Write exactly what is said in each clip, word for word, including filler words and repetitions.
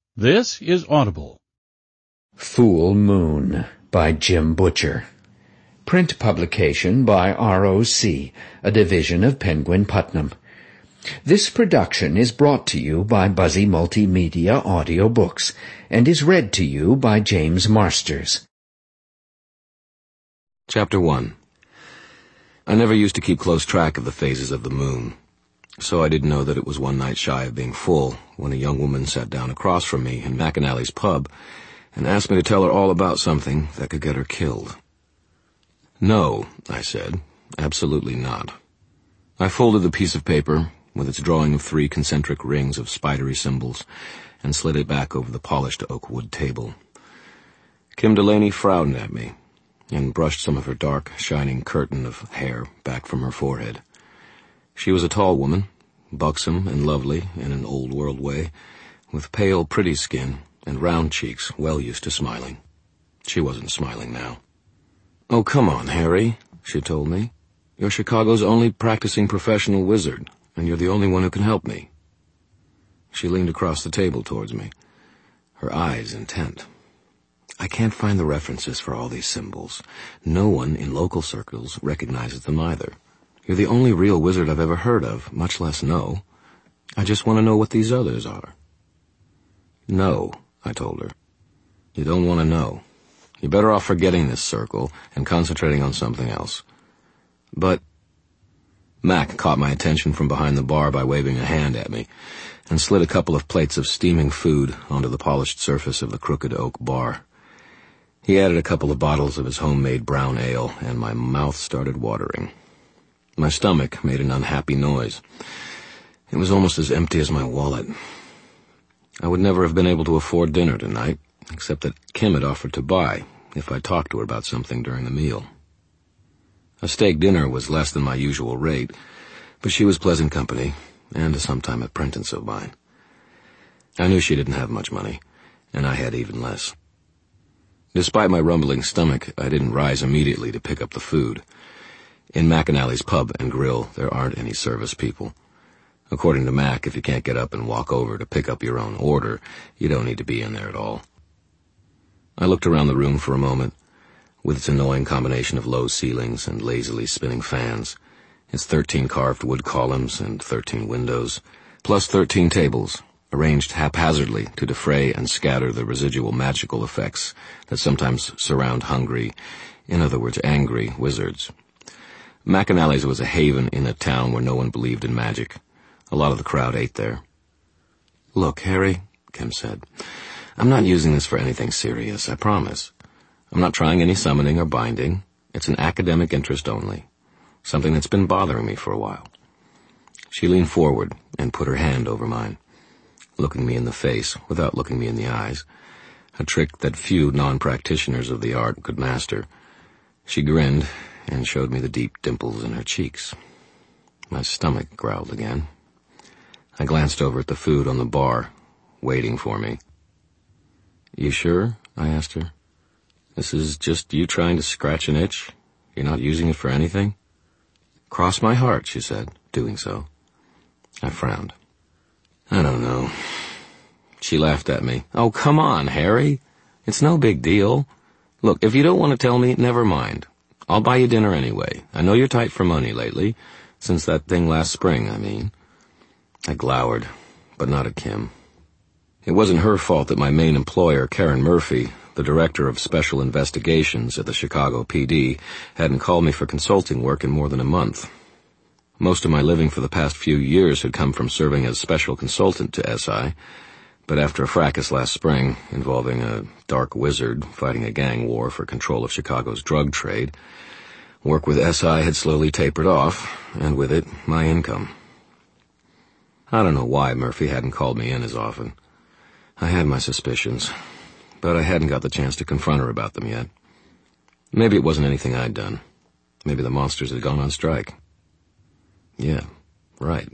This is Audible. Full Moon by Jim Butcher. Print publication by R O C, a division of Penguin Putnam. This production is brought to you by Buzzy Multimedia Audiobooks and is read to you by James Marsters. Chapter one. I never used to keep close track of the phases of the moon, so I didn't know that it was one night shy of being full when a young woman sat down across from me in McAnally's pub and asked me to tell her all about something that could get her killed. No, I said, absolutely not. I folded the piece of paper with its drawing of three concentric rings of spidery symbols and slid it back over the polished oak wood table. Kim Delaney frowned at me and brushed some of her dark, shining curtain of hair back from her forehead. She was a tall woman, buxom and lovely in an old-world way, with pale, pretty skin and round cheeks well used to smiling. She wasn't smiling now. "Oh, come on, Harry," she told me. "You're Chicago's only practicing professional wizard, and you're the only one who can help me." She leaned across the table towards me, her eyes intent. "I can't find the references for all these symbols. No one in local circles recognizes them either. You're the only real wizard I've ever heard of, much less know. I just want to know what these others are." "No," I told her. "You don't want to know. You're better off forgetting this circle and concentrating on something else." "But—" Mac caught my attention from behind the bar by waving a hand at me and slid a couple of plates of steaming food onto the polished surface of the crooked oak bar. He added a couple of bottles of his homemade brown ale, and my mouth started watering. My stomach made an unhappy noise. It was almost as empty as my wallet. I would never have been able to afford dinner tonight, except that Kim had offered to buy if I talked to her about something during the meal. A steak dinner was less than my usual rate, but she was pleasant company, and sometime a acquaintance of mine. I knew she didn't have much money, and I had even less. Despite my rumbling stomach, I didn't rise immediately to pick up the food. In McAnally's pub and grill, there aren't any service people. According to Mac, if you can't get up and walk over to pick up your own order, you don't need to be in there at all. I looked around the room for a moment, with its annoying combination of low ceilings and lazily spinning fans, its thirteen carved wood columns and thirteen windows, plus thirteen tables, arranged haphazardly to defray and scatter the residual magical effects that sometimes surround hungry, in other words angry, wizards. McAnally's was a haven in a town where no one believed in magic. A lot of the crowd ate there. "Look, Harry," Kim said, "I'm not using this for anything serious, I promise. I'm not trying any summoning or binding. It's an academic interest only, something that's been bothering me for a while." She leaned forward and put her hand over mine, looking me in the face without looking me in the eyes, a trick that few non-practitioners of the art could master. She grinned and showed me the deep dimples in her cheeks. My stomach growled again. I glanced over at the food on the bar, waiting for me. "You sure?" I asked her. "This is just you trying to scratch an itch? You're not using it for anything?" "Cross my heart," she said, doing so. I frowned. "I don't know." She laughed at me. "Oh, come on, Harry. It's no big deal. Look, if you don't want to tell me, never mind. I'll buy you dinner anyway. I know you're tight for money lately, since that thing last spring, I mean." I glowered, but not at Kim. It wasn't her fault that my main employer, Karen Murphy, the director of special investigations at the Chicago P D, hadn't called me for consulting work in more than a month. Most of my living for the past few years had come from serving as special consultant to S I, but after a fracas last spring involving a dark wizard fighting a gang war for control of Chicago's drug trade, work with S I had slowly tapered off, and with it, my income. I don't know why Murphy hadn't called me in as often. I had my suspicions, but I hadn't got the chance to confront her about them yet. Maybe it wasn't anything I'd done. Maybe the monsters had gone on strike. Yeah, right.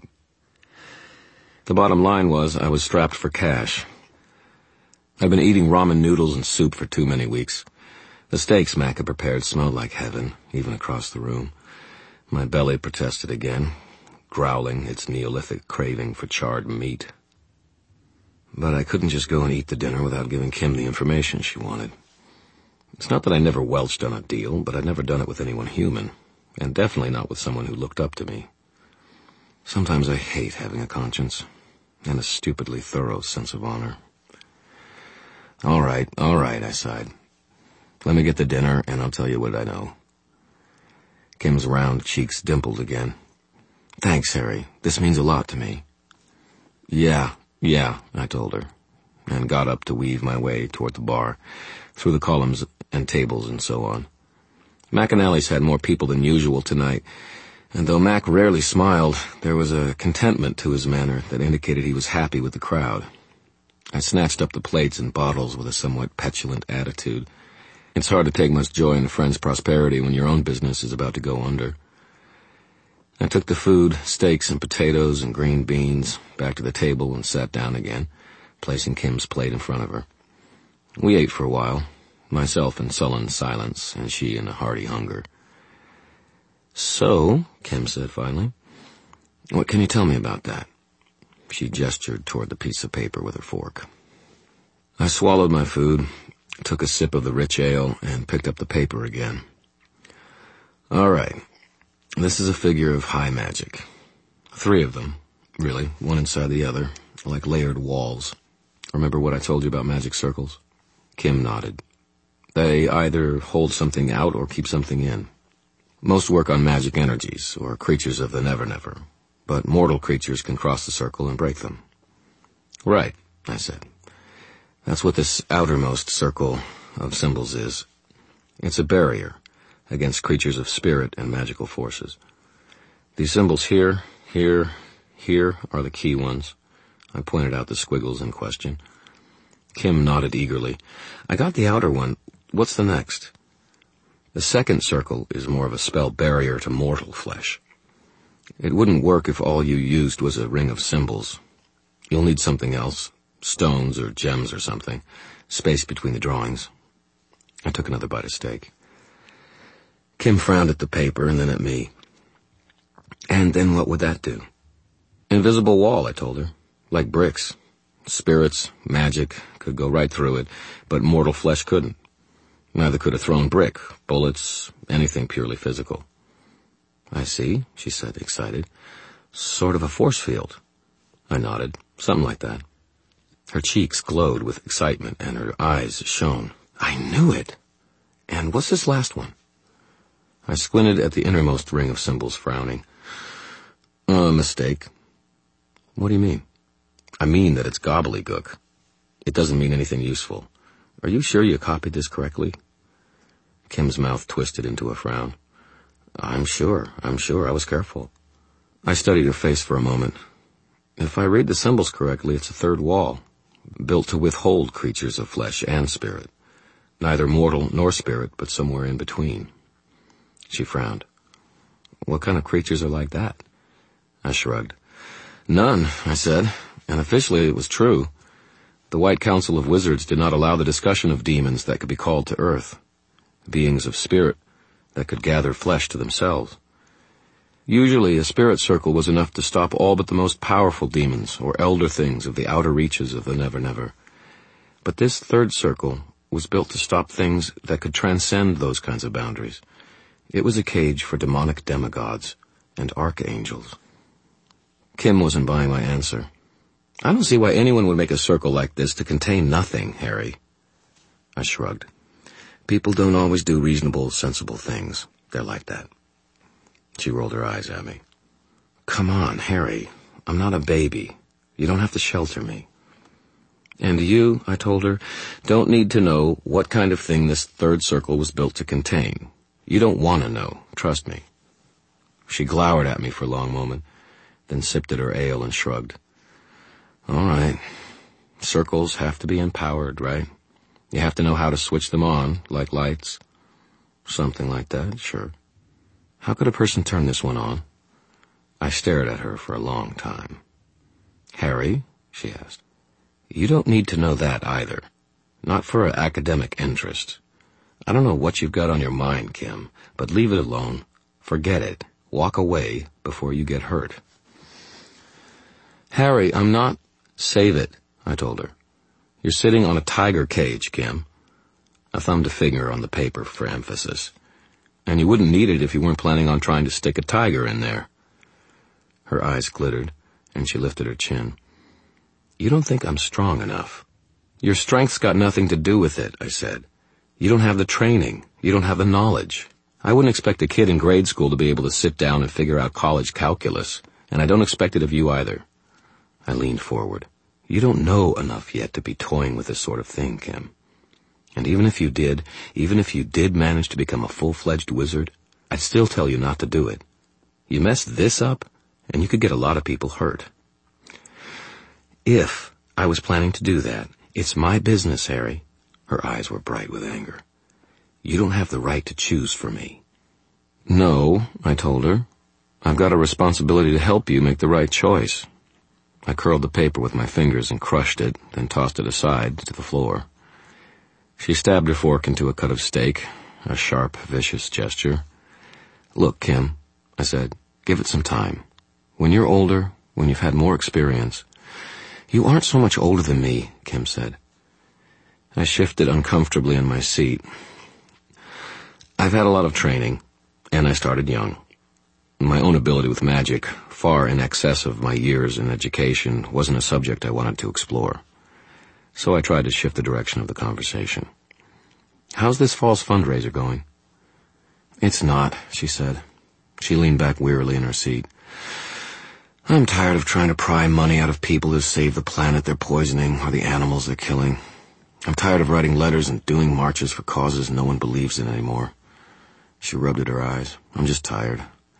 The bottom line was I was strapped for cash. I'd been eating ramen noodles and soup for too many weeks. The steaks Mac had prepared smelled like heaven, even across the room. My belly protested again, growling its Neolithic craving for charred meat. But I couldn't just go and eat the dinner without giving Kim the information she wanted. It's not that I never welched on a deal, but I'd never done it with anyone human, and definitely not with someone who looked up to me. Sometimes I hate having a conscience, and a stupidly thorough sense of honor. All right, all right, I sighed. Let me get the dinner, and I'll tell you what I know. Kim's round cheeks dimpled again. Thanks, Harry. This means a lot to me. Yeah, yeah, I told her, and got up to weave my way toward the bar, through the columns and tables and so on. McAnally's had more people than usual tonight, and though Mac rarely smiled, there was a contentment to his manner that indicated he was happy with the crowd. I snatched up the plates and bottles with a somewhat petulant attitude. It's hard to take much joy in a friend's prosperity when your own business is about to go under. I took the food, steaks and potatoes and green beans, back to the table and sat down again, placing Kim's plate in front of her. We ate for a while, myself in sullen silence and she in a hearty hunger. So, Kim said finally, what can you tell me about that? She gestured toward the piece of paper with her fork. I swallowed my food, took a sip of the rich ale, and picked up the paper again. All right. This is a figure of high magic. Three of them, really, one inside the other, like layered walls. Remember what I told you about magic circles? Kim nodded. They either hold something out or keep something in. Most work on magic energies, or creatures of the Never-Never, but mortal creatures can cross the circle and break them. Right, I said. That's what this outermost circle of symbols is. It's a barrier against creatures of spirit and magical forces. These symbols here, here, here are the key ones. I pointed out the squiggles in question. Kim nodded eagerly. I got the outer one. What's the next? The second circle is more of a spell barrier to mortal flesh. It wouldn't work if all you used was a ring of symbols. You'll need something else, stones or gems or something, space between the drawings. I took another bite of steak. Kim frowned at the paper and then at me. And then what would that do? Invisible wall, I told her. Like bricks. Spirits, magic, could go right through it, but mortal flesh couldn't. Neither could a thrown brick, bullets, anything purely physical. I see, she said, excited. Sort of a force field. I nodded. Something like that. Her cheeks glowed with excitement and her eyes shone. I knew it! And what's this last one? I squinted at the innermost ring of symbols, frowning. A mistake. What do you mean? I mean that it's gobbledygook. It doesn't mean anything useful. Are you sure you copied this correctly? Kim's mouth twisted into a frown. I'm sure, I'm sure, I was careful. I studied her face for a moment. If I read the symbols correctly, it's a third wall, built to withhold creatures of flesh and spirit. Neither mortal nor spirit, but somewhere in between. She frowned. What kind of creatures are like that? I shrugged. None, I said, and officially it was true. The White Council of Wizards did not allow the discussion of demons that could be called to earth, beings of spirit that could gather flesh to themselves. Usually a spirit circle was enough to stop all but the most powerful demons or elder things of the outer reaches of the Never-Never. But this third circle was built to stop things that could transcend those kinds of boundaries. It was a cage for demonic demigods and archangels. Kim wasn't buying my answer. I don't see why anyone would make a circle like this to contain nothing, Harry. I shrugged. People don't always do reasonable, sensible things. They're like that. She rolled her eyes at me. Come on, Harry. I'm not a baby. You don't have to shelter me. And you, I told her, don't need to know what kind of thing this third circle was built to contain. You don't want to know, trust me. She glowered at me for a long moment, then sipped at her ale and shrugged. All right. Circles have to be empowered, right? You have to know how to switch them on, like lights. Something like that, sure. How could a person turn this one on? I stared at her for a long time. Harry, she asked, you don't need to know that either. Not for an academic interest. I don't know what you've got on your mind, Kim, but leave it alone. Forget it. Walk away before you get hurt. Harry, I'm not... Save it, I told her. You're sitting on a tiger cage, Kim. I thumbed a finger on the paper for emphasis. And you wouldn't need it if you weren't planning on trying to stick a tiger in there. Her eyes glittered, and she lifted her chin. You don't think I'm strong enough. Your strength's got nothing to do with it, I said. You don't have the training. You don't have the knowledge. I wouldn't expect a kid in grade school to be able to sit down and figure out college calculus, and I don't expect it of you either. I leaned forward. You don't know enough yet to be toying with this sort of thing, Kim. And even if you did, even if you did manage to become a full-fledged wizard, I'd still tell you not to do it. You mess this up, and you could get a lot of people hurt. If I was planning to do that, it's my business, Harry. Her eyes were bright with anger. You don't have the right to choose for me. No, I told her. I've got a responsibility to help you make the right choice. I curled the paper with my fingers and crushed it, then tossed it aside to the floor. She stabbed her fork into a cut of steak, a sharp, vicious gesture. Look, Kim, I said, give it some time. When you're older, when you've had more experience. You aren't so much older than me, Kim said. I shifted uncomfortably in my seat. I've had a lot of training, and I started young. My own ability with magic, far in excess of my years in education, wasn't a subject I wanted to explore. So I tried to shift the direction of the conversation. How's this fall's fundraiser going? It's not, she said. She leaned back wearily in her seat. I'm tired of trying to pry money out of people to save the planet they're poisoning or the animals they're killing. I'm tired of writing letters and doing marches for causes no one believes in anymore. She rubbed at her eyes. I'm just tired.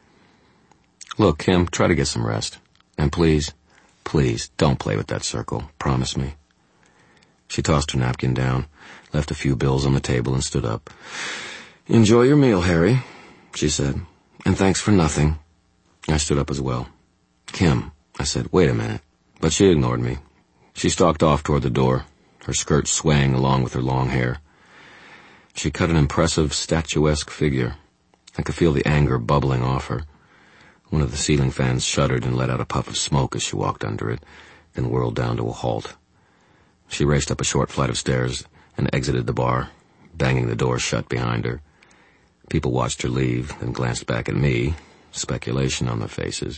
Look, Kim, try to get some rest. And please, please, don't play with that circle. Promise me. She tossed her napkin down, left a few bills on the table, and stood up. Enjoy your meal, Harry, she said, and thanks for nothing. I stood up as well. Kim, I said, wait a minute. But she ignored me. She stalked off toward the door, her skirt swaying along with her long hair. She cut an impressive, statuesque figure. I could feel the anger bubbling off her. One of the ceiling fans shuddered and let out a puff of smoke as she walked under it, then whirled down to a halt. She raced up a short flight of stairs and exited the bar, banging the door shut behind her. People watched her leave, then glanced back at me, speculation on their faces.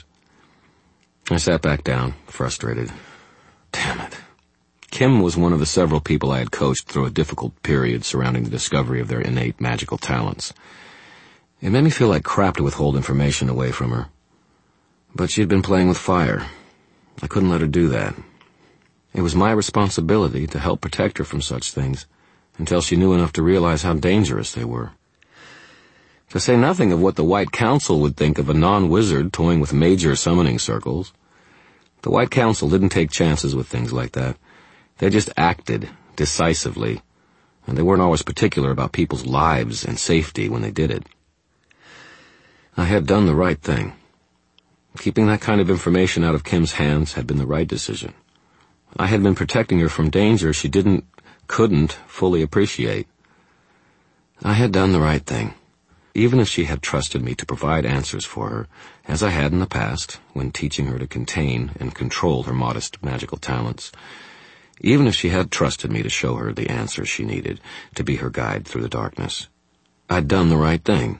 I sat back down, frustrated. Damn it. Kim was one of the several people I had coached through a difficult period surrounding the discovery of their innate magical talents. It made me feel like crap to withhold information away from her. But she had been playing with fire. I couldn't let her do that. It was my responsibility to help protect her from such things until she knew enough to realize how dangerous they were. To say nothing of what the White Council would think of a non-wizard toying with major summoning circles. The White Council didn't take chances with things like that. They just acted decisively, and they weren't always particular about people's lives and safety when they did it. I had done the right thing. Keeping that kind of information out of Kim's hands had been the right decision. I had been protecting her from danger she didn't, couldn't fully appreciate. I had done the right thing. Even if she had trusted me to provide answers for her, as I had in the past, when teaching her to contain and control her modest magical talents. Even if she had trusted me to show her the answers she needed to be her guide through the darkness. I'd done the right thing.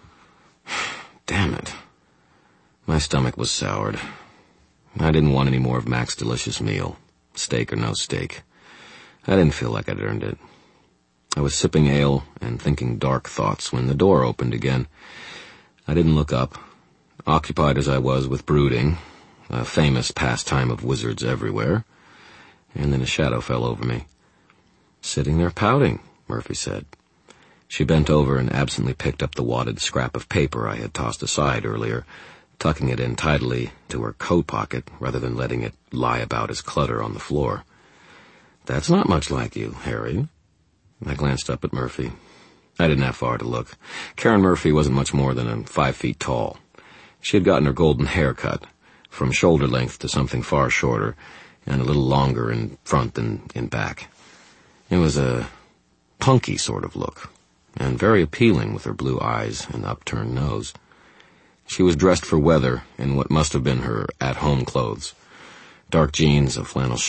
Damn it. My stomach was soured. I didn't want any more of Mac's delicious meal, steak or no steak. I didn't feel like I'd earned it. I was sipping ale and thinking dark thoughts when the door opened again. I didn't look up, occupied as I was with brooding, a famous pastime of wizards everywhere, and then a shadow fell over me. Sitting there pouting, Murphy said. She bent over and absently picked up the wadded scrap of paper I had tossed aside earlier, tucking it in tidily to her coat pocket rather than letting it lie about as clutter on the floor. That's not much like you, Harry. I glanced up at Murphy. I didn't have far to look. Karen Murphy wasn't much more than a five feet tall. She had gotten her golden hair cut, from shoulder length to something far shorter, and a little longer in front than in back. It was a punky sort of look, and very appealing with her blue eyes and upturned nose. She was dressed for weather in what must have been her at-home clothes. Dark jeans, a flannel shirt,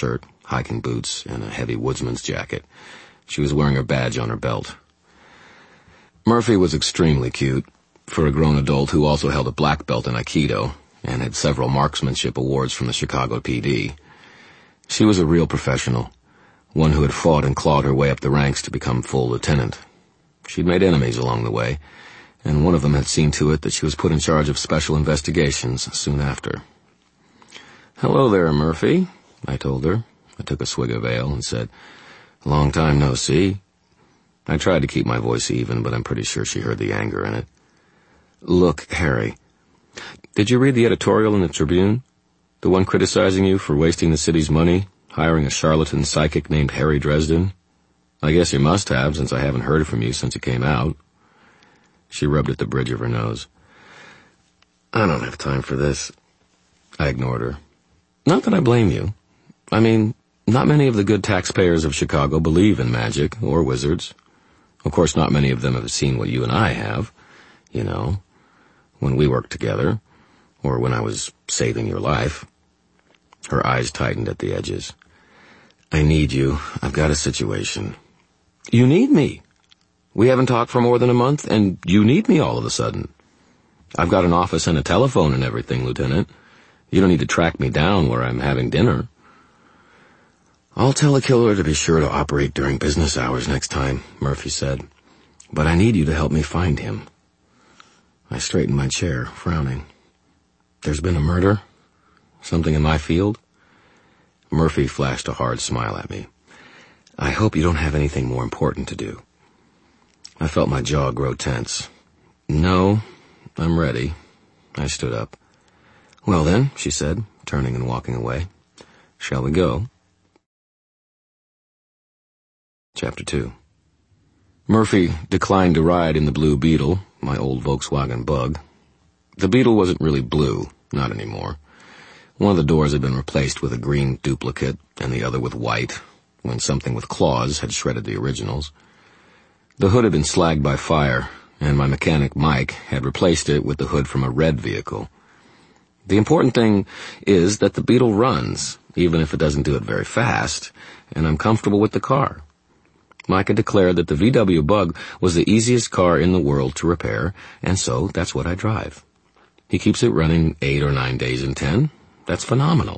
hiking boots, and a heavy woodsman's jacket. She was wearing her badge on her belt. Murphy was extremely cute, for a grown adult who also held a black belt in Aikido and had several marksmanship awards from the Chicago P D. She was a real professional, one who had fought and clawed her way up the ranks to become full lieutenant. She'd made enemies along the way, and one of them had seen to it that she was put in charge of special investigations soon after. "Hello there, Murphy," I told her. I took a swig of ale and said, "Long time no see." I tried to keep my voice even, but I'm pretty sure she heard the anger in it. "Look, Harry, did you read the editorial in the Tribune? The one criticizing you for wasting the city's money, hiring a charlatan psychic named Harry Dresden? I guess you must have, since I haven't heard from you since it came out." She rubbed at the bridge of her nose. "I don't have time for this." I ignored her. "Not that I blame you. I mean, not many of the good taxpayers of Chicago believe in magic or wizards. Of course, not many of them have seen what you and I have, you know, when we worked together, or when I was saving your life." Her eyes tightened at the edges. "I need you. I've got a situation." "You need me? We haven't talked for more than a month, and you need me all of a sudden." "I've got an office and a telephone and everything, Lieutenant. You don't need to track me down where I'm having dinner." "I'll tell the killer to be sure to operate during business hours next time," Murphy said. "But I need you to help me find him." I straightened my chair, frowning. "There's been a murder? Something in my field?" Murphy flashed a hard smile at me. "I hope you don't have anything more important to do." I felt my jaw grow tense. "No, I'm ready." I stood up. "Well then," she said, turning and walking away. "Shall we go?" Chapter two. Murphy declined to ride in the Blue Beetle, my old Volkswagen Bug. The Beetle wasn't really blue, not anymore. One of the doors had been replaced with a green duplicate, and the other with white, when something with claws had shredded the originals. The hood had been slagged by fire, and my mechanic Mike had replaced it with the hood from a red vehicle. The important thing is that the Beetle runs, even if it doesn't do it very fast, and I'm comfortable with the car. Mike had declared that the V W Bug was the easiest car in the world to repair, and so that's what I drive. He keeps it running eight or nine days in ten. That's phenomenal.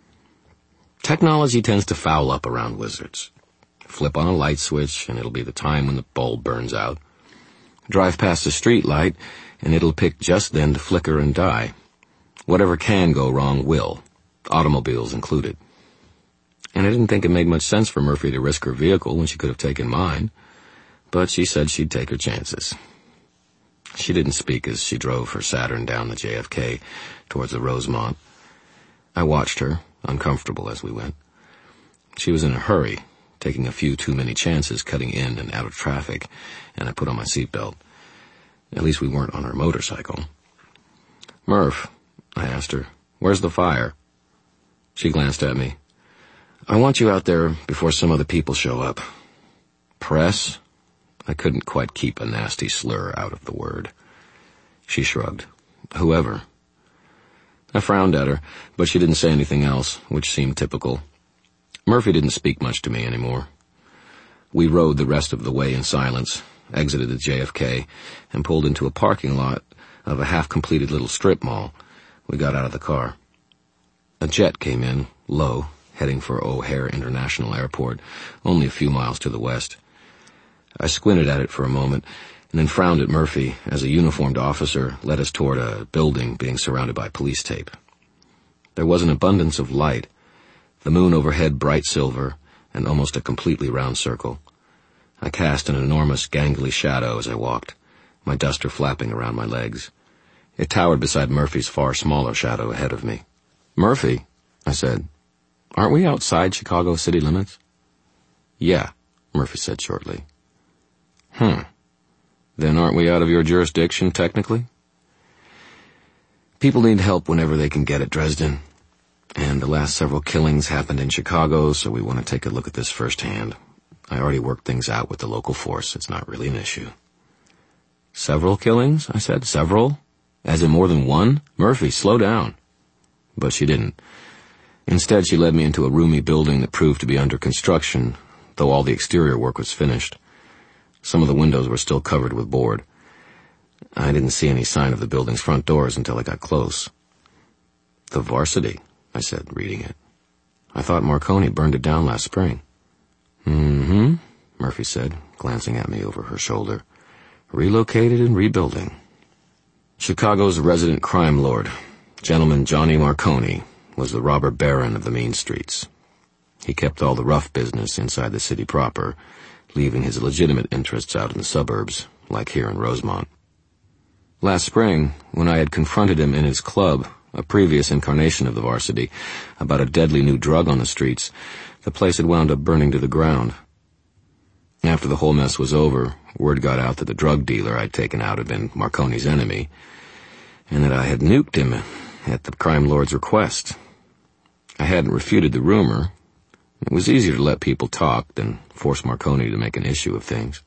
Technology tends to foul up around wizards. Flip on a light switch, and it'll be the time when the bulb burns out. Drive past a street light, and it'll pick just then to flicker and die. Whatever can go wrong will, automobiles included. And I didn't think it made much sense for Murphy to risk her vehicle when she could have taken mine, but she said she'd take her chances. She didn't speak as she drove her Saturn down the J F K towards the Rosemont. I watched her, uncomfortable as we went. She was in a hurry, taking a few too many chances cutting in and out of traffic, and I put on my seatbelt. At least we weren't on our motorcycle. "Murph," I asked her, "where's the fire?" She glanced at me. "I want you out there before some other people show up." "Press?" I couldn't quite keep a nasty slur out of the word. She shrugged. "Whoever." I frowned at her, but she didn't say anything else, which seemed typical. Murphy didn't speak much to me anymore. We rode the rest of the way in silence, exited the J F K, and pulled into a parking lot of a half-completed little strip mall. We got out of the car. A jet came in, low, heading for O'Hare International Airport, only a few miles to the west. I squinted at it for a moment, and then frowned at Murphy as a uniformed officer led us toward a building being surrounded by police tape. There was an abundance of light, the moon overhead bright silver, and almost a completely round circle. I cast an enormous gangly shadow as I walked, my duster flapping around my legs. It towered beside Murphy's far smaller shadow ahead of me. "Murphy," I said, "aren't we outside Chicago city limits?" "Yeah," Murphy said shortly. "Hmm. Then aren't we out of your jurisdiction, technically?" "People need help whenever they can get it, Dresden. And the last several killings happened in Chicago, so we want to take a look at this firsthand. I already worked things out with the local force. It's not really an issue." "Several killings?" I said. "Several? As in more than one? Murphy, slow down." But she didn't. Instead, she led me into a roomy building that proved to be under construction, though all the exterior work was finished. Some of the windows were still covered with board. I didn't see any sign of the building's front doors until I got close. "The Varsity," I said, reading it. "I thought Marconi burned it down last spring." "Mm-hmm," Murphy said, glancing at me over her shoulder. "Relocated and rebuilding." Chicago's resident crime lord, Gentleman Johnny Marconi, was the robber baron of the mean streets. He kept all the rough business inside the city proper, leaving his legitimate interests out in the suburbs, like here in Rosemont. Last spring, when I had confronted him in his club, a previous incarnation of the Varsity, about a deadly new drug on the streets, the place had wound up burning to the ground. After the whole mess was over, word got out that the drug dealer I'd taken out had been Marconi's enemy, and that I had nuked him at the crime lord's request. I hadn't refuted the rumor. It was easier to let people talk than force Marconi to make an issue of things.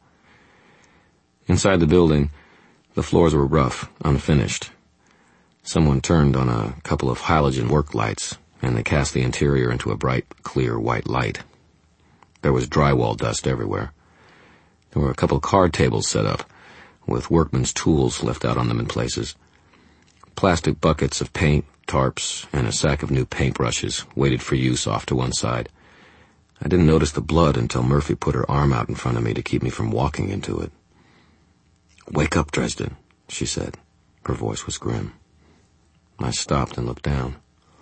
Inside the building, the floors were rough, unfinished. Someone turned on a couple of halogen work lights, and they cast the interior into a bright, clear white light. There was drywall dust everywhere. There were a couple of card tables set up, with workmen's tools left out on them in places. Plastic buckets of paint, tarps, and a sack of new paintbrushes waited for use off to one side. I didn't notice the blood until Murphy put her arm out in front of me to keep me from walking into it. "Wake up, Dresden," she said. Her voice was grim. I stopped and looked down.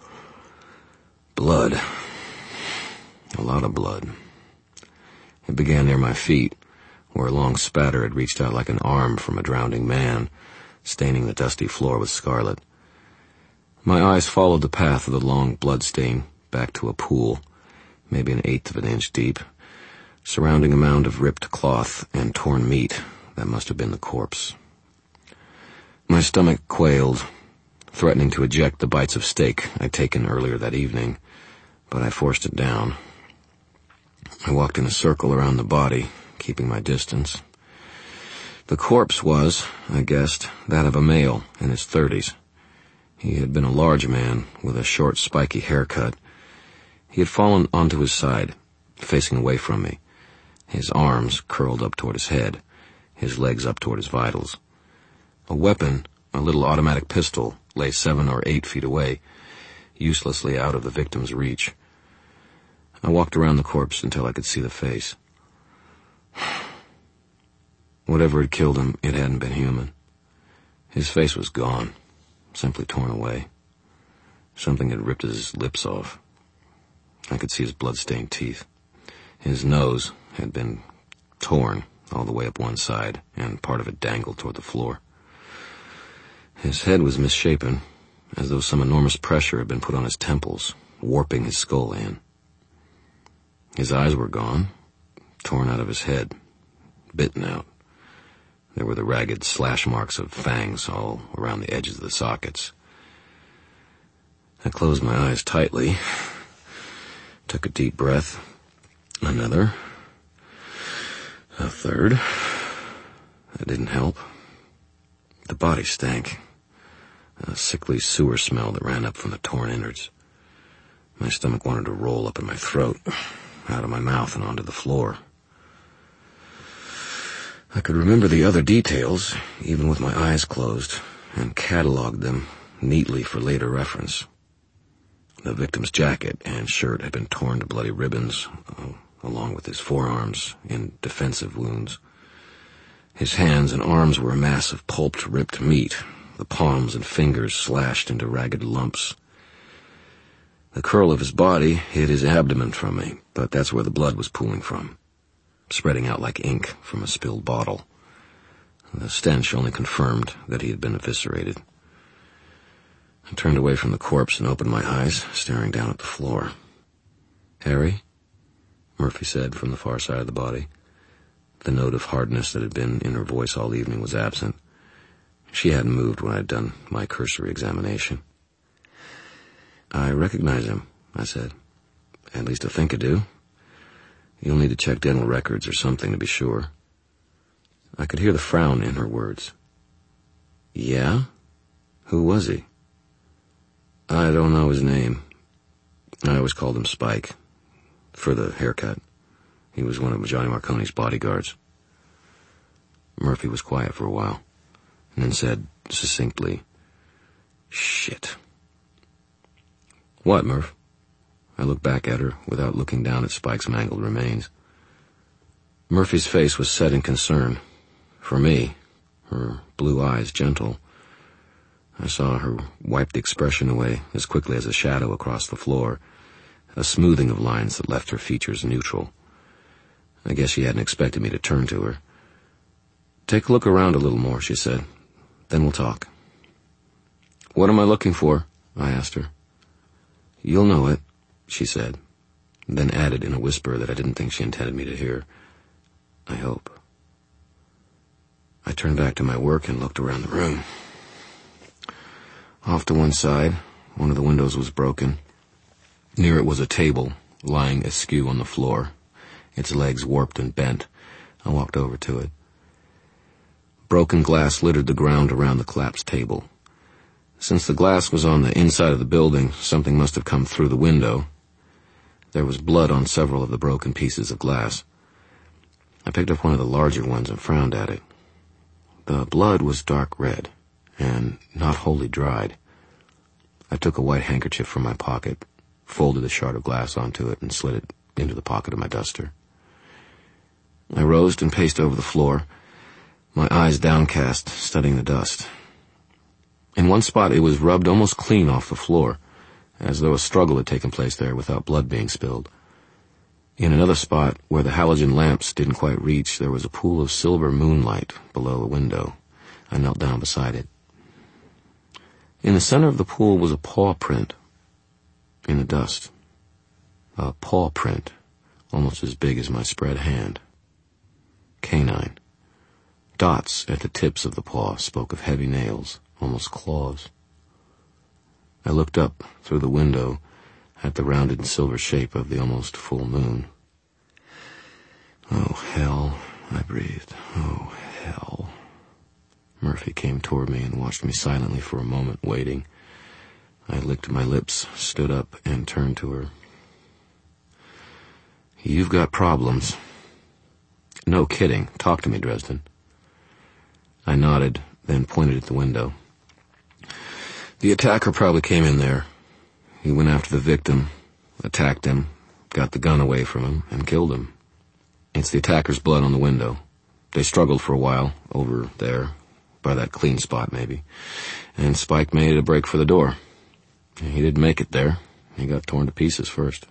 Blood. A lot of blood. It began near my feet, where a long spatter had reached out like an arm from a drowning man, staining the dusty floor with scarlet. My eyes followed the path of the long blood stain back to a pool, maybe an eighth of an inch deep, surrounding a mound of ripped cloth and torn meat that must have been the corpse. My stomach quailed, threatening to eject the bites of steak I'd taken earlier that evening, but I forced it down. I walked in a circle around the body, keeping my distance. The corpse was, I guessed, that of a male in his thirties. He had been a large man with a short, spiky haircut. He had fallen onto his side, facing away from me, his arms curled up toward his head, his legs up toward his vitals. A weapon, a little automatic pistol, lay seven or eight feet away, uselessly out of the victim's reach. I walked around the corpse until I could see the face. Whatever had killed him, it hadn't been human. His face was gone, simply torn away. Something had ripped his lips off. I could see his blood-stained teeth. His nose had been torn all the way up one side, and part of it dangled toward the floor. His head was misshapen, as though some enormous pressure had been put on his temples, warping his skull in. His eyes were gone, torn out of his head, bitten out. There were the ragged slash marks of fangs all around the edges of the sockets. I closed my eyes tightly, took a deep breath, another, a third. That didn't help. The body stank, a sickly sewer smell that ran up from the torn innards. My stomach wanted to roll up in my throat, out of my mouth and onto the floor. I could remember the other details, even with my eyes closed, and cataloged them neatly for later reference. The victim's jacket and shirt had been torn to bloody ribbons, uh, along with his forearms in defensive wounds. His hands and arms were a mass of pulped, ripped meat, the palms and fingers slashed into ragged lumps. The curl of his body hid his abdomen from me, but that's where the blood was pooling from, spreading out like ink from a spilled bottle. The stench only confirmed that he had been eviscerated. I turned away from the corpse and opened my eyes, staring down at the floor. "Harry?" Murphy said from the far side of the body. The note of hardness that had been in her voice all evening was absent. She hadn't moved when I'd done my cursory examination. "I recognize him," I said. "At least I think I do. You'll need to check dental records or something to be sure." I could hear the frown in her words. "Yeah? Who was he?" "I don't know his name. I always called him Spike, for the haircut. He was one of Johnny Marconi's bodyguards. Murphy was quiet for a while, and then said succinctly, "Shit." "What, Murph?" I looked back at her without looking down at Spike's mangled remains. Murphy's face was set in concern. For me, her blue eyes gentle. I saw her wipe the expression away as quickly as a shadow across the floor, a smoothing of lines that left her features neutral. I guess she hadn't expected me to turn to her. "Take a look around a little more," she said. "Then we'll talk." "What am I looking for?" I asked her. "You'll know it," she said, then added in a whisper that I didn't think she intended me to hear, "I hope." I turned back to my work and looked around the room. Off to one side, one of the windows was broken. Near it was a table, lying askew on the floor, its legs warped and bent. I walked over to it. Broken glass littered the ground around the collapsed table. Since the glass was on the inside of the building, something must have come through the window. There was blood on several of the broken pieces of glass. I picked up one of the larger ones and frowned at it. The blood was dark red, and not wholly dried. I took a white handkerchief from my pocket, folded a shard of glass onto it, and slid it into the pocket of my duster. I rose and paced over the floor, my eyes downcast, studying the dust. In one spot it was rubbed almost clean off the floor, as though a struggle had taken place there without blood being spilled. In another spot, where the halogen lamps didn't quite reach, there was a pool of silver moonlight below a window. I knelt down beside it. In the center of the pool was a paw print in the dust. A paw print, almost as big as my spread hand. Canine. Dots at the tips of the paw spoke of heavy nails, almost claws. I looked up through the window at the rounded silver shape of the almost full moon. "Oh, hell," I breathed. "Oh, hell." Murphy came toward me and watched me silently for a moment, waiting. I licked my lips, stood up, and turned to her. "You've got problems." "No kidding. Talk to me, Dresden." I nodded, then pointed at the window. "The attacker probably came in there. He went after the victim, attacked him, got the gun away from him, and killed him. It's the attacker's blood on the window. They struggled for a while, over there, by that clean spot maybe, and Spike made a break for the door. He didn't make it there. He got torn to pieces first."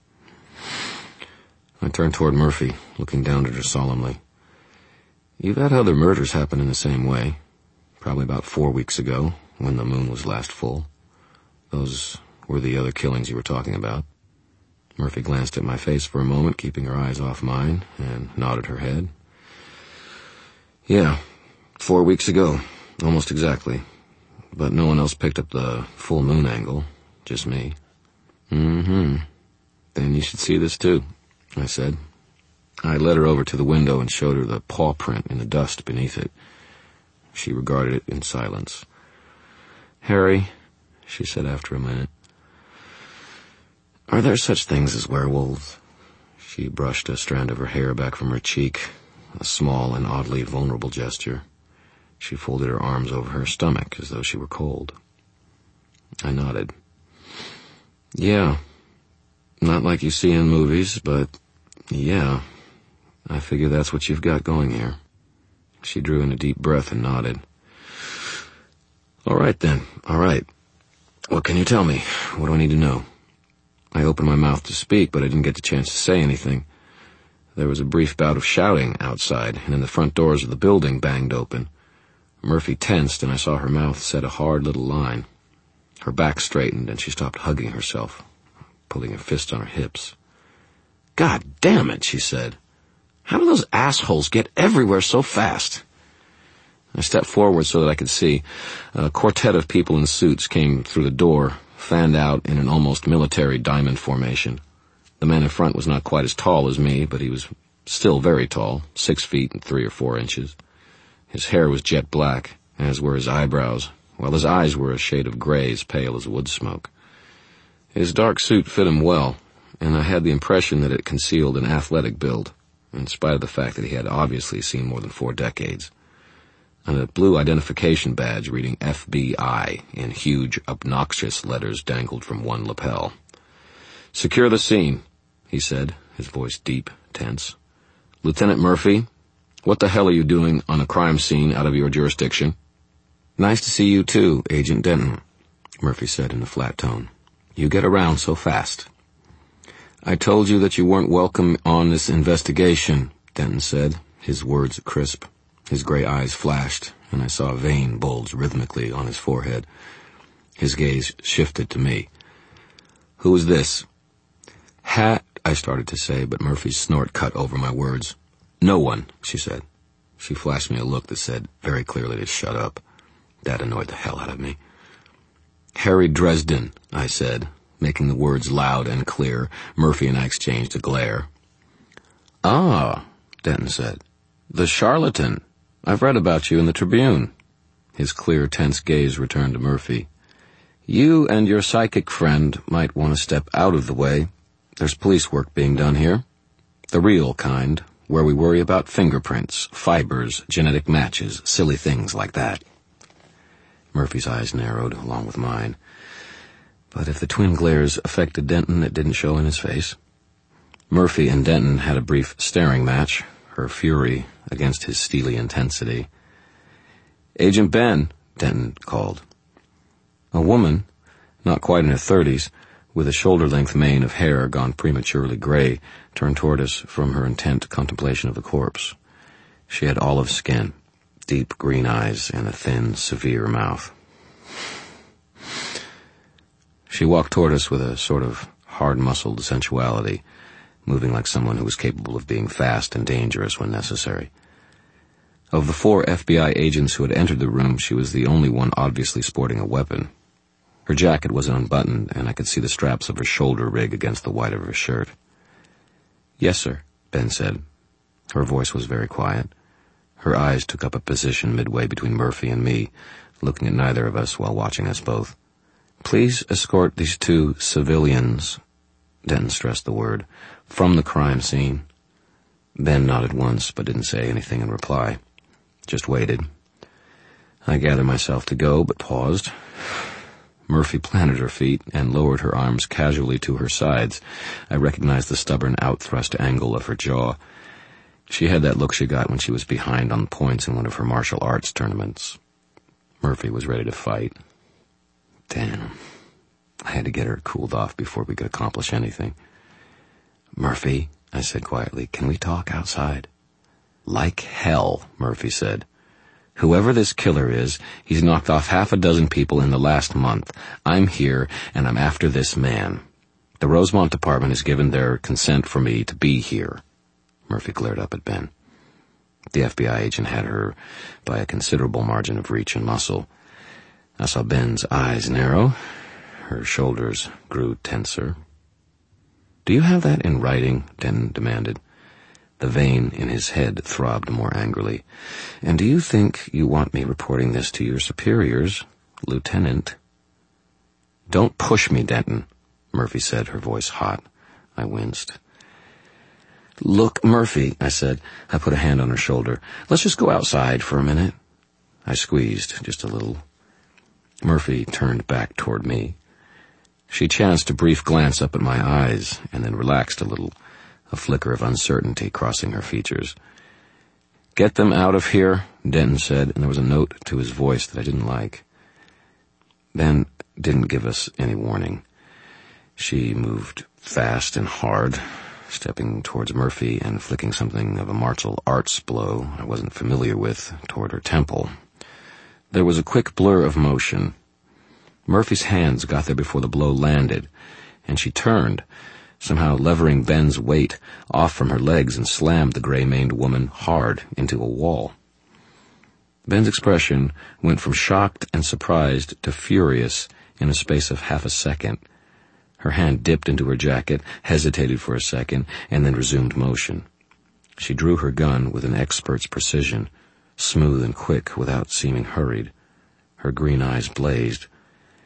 I turned toward Murphy, looking down at her solemnly. "You've had other murders happen in the same way. Probably about four weeks ago, when the moon was last full. Those were the other killings you were talking about." Murphy glanced at my face for a moment, keeping her eyes off mine, and nodded her head. "Yeah, four weeks ago, almost exactly. But no one else picked up the full moon angle, just me." "Mm-hmm. Then you should see this too," I said. I led her over to the window and showed her the paw print in the dust beneath it. She regarded it in silence. "Harry," she said after a minute, "are there such things as werewolves?" She brushed a strand of her hair back from her cheek, a small and oddly vulnerable gesture. She folded her arms over her stomach as though she were cold. I nodded. "Yeah, not like you see in movies, but yeah, I figure that's what you've got going here." She drew in a deep breath and nodded. "All right then, all right. What can you tell me? What do I need to know?" I opened my mouth to speak, but I didn't get the chance to say anything. There was a brief bout of shouting outside, and then the front doors of the building banged open. Murphy tensed, and I saw her mouth set a hard little line. Her back straightened, and she stopped hugging herself, pulling her fists on her hips. "God damn it," she said. "How do those assholes get everywhere so fast?" I stepped forward so that I could see. A quartet of people in suits came through the door, fanned out in an almost military diamond formation. The man in front was not quite as tall as me, but he was still very tall, six feet and three or four inches. His hair was jet black, as were his eyebrows, while his eyes were a shade of gray as pale as wood smoke. His dark suit fit him well, and I had the impression that it concealed an athletic build, in spite of the fact that he had obviously seen more than four decades. And a blue identification badge reading F B I in huge, obnoxious letters dangled from one lapel. "Secure the scene," he said, his voice deep, tense. "Lieutenant Murphy, what the hell are you doing on a crime scene out of your jurisdiction?" "Nice to see you too, Agent Denton," Murphy said in a flat tone. "You get around so fast." "I told you that you weren't welcome on this investigation," Denton said, his words crisp. His gray eyes flashed, and I saw a vein bulge rhythmically on his forehead. His gaze shifted to me. "Who is this?" "Hat," I started to say, but Murphy's snort cut over my words. "No one," she said. She flashed me a look that said very clearly to shut up. That annoyed the hell out of me. "Harry Dresden," I said, making the words loud and clear. Murphy and I exchanged a glare. "Ah," Denton said. "The charlatan. I've read about you in the Tribune." His clear, tense gaze returned to Murphy. "You and your psychic friend might want to step out of the way. There's police work being done here. The real kind, where we worry about fingerprints, fibers, genetic matches, silly things like that." Murphy's eyes narrowed, along with mine. But if the twin glares affected Denton, it didn't show in his face. Murphy and Denton had a brief staring match, her fury against his steely intensity. "Agent Ben," Denton called. A woman, not quite in her thirties, with a shoulder-length mane of hair gone prematurely gray, turned toward us from her intent contemplation of the corpse. She had olive skin, deep green eyes, and a thin, severe mouth. She walked toward us with a sort of hard-muscled sensuality, moving like someone who was capable of being fast and dangerous when necessary. Of the four F B I agents who had entered the room, she was the only one obviously sporting a weapon. Her jacket was unbuttoned, and I could see the straps of her shoulder rig against the white of her shirt. "Yes, sir," Ben said. Her voice was very quiet. Her eyes took up a position midway between Murphy and me, looking at neither of us while watching us both. "Please escort these two civilians," Denton stressed the word, "from the crime scene." Ben nodded once, but didn't say anything in reply. Just waited. I gathered myself to go, but paused. Murphy planted her feet and lowered her arms casually to her sides. I recognized the stubborn out-thrust angle of her jaw. She had that look she got when she was behind on points in one of her martial arts tournaments. Murphy was ready to fight. Damn. I had to get her cooled off before we could accomplish anything. "Murphy," I said quietly, "can we talk outside?" "Like hell," Murphy said. "Whoever this killer is, he's knocked off half a dozen people in the last month. I'm here, and I'm after this man. The Rosemont Department has given their consent for me to be here." Murphy glared up at Ben. The F B I agent had her by a considerable margin of reach and muscle. I saw Ben's eyes narrow. Her shoulders grew tenser. "Do you have that in writing?" Denton demanded. The vein in his head throbbed more angrily. "And do you think you want me reporting this to your superiors, Lieutenant?" "Don't push me, Denton," Murphy said, her voice hot. I winced. "Look, Murphy," I said. I put a hand on her shoulder. "Let's just go outside for a minute." I squeezed, just a little. Murphy turned back toward me. She chanced a brief glance up at my eyes, and then relaxed a little, a flicker of uncertainty crossing her features. "Get them out of here," Denton said, and there was a note to his voice that I didn't like. Ben didn't give us any warning. She moved fast and hard, stepping towards Murphy and flicking something of a martial arts blow I wasn't familiar with toward her temple. There was a quick blur of motion. Murphy's hands got there before the blow landed, and she turned, somehow levering Ben's weight off from her legs, and slammed the gray-maned woman hard into a wall. Ben's expression went from shocked and surprised to furious in a space of half a second. Her hand dipped into her jacket, hesitated for a second, and then resumed motion. She drew her gun with an expert's precision, smooth and quick without seeming hurried. Her green eyes blazed.